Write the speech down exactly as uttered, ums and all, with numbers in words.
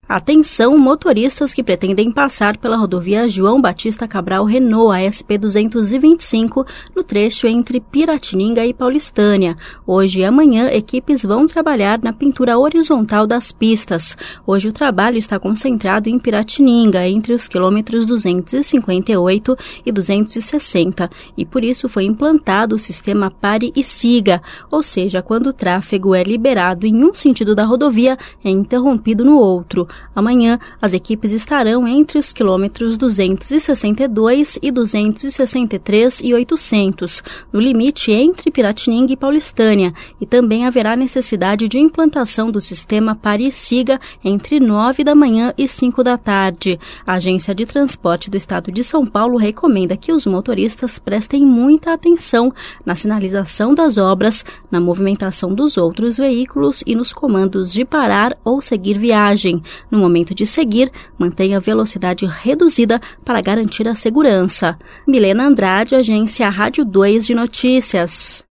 Atenção, motoristas que pretendem passar pela rodovia João Batista Cabral Renault A S P duzentos e vinte e cinco no trecho entre Piratininga e Paulistânia. Hoje e amanhã, equipes vão trabalhar na pintura horizontal das pistas. Hoje o trabalho está concentrado em Piratininga, entre os quilômetros duzentos e cinquenta e oito e duzentos e sessenta, e por isso foi implantado o sistema pare e siga, ou seja, quando o tráfego é liberado em um sentido da rodovia, é interrompido no outro. Amanhã, as equipes estarão entre os quilômetros duzentos e sessenta e dois e duzentos e sessenta e três e oitocentos, no limite entre Piratininga e Paulistânia, e também haverá necessidade de implantação do sistema pare e siga entre nove da manhã e cinco da tarde. A Agência de Transporte do Estado de São Paulo recomenda que os motoristas prestem muita atenção na sinalização das obras, na movimentação dos outros veículos e nos comandos de parar ou seguir viagem. No momento de seguir, mantenha a velocidade reduzida para garantir a segurança. Milena Andrade, Agência Rádio dois de Notícias.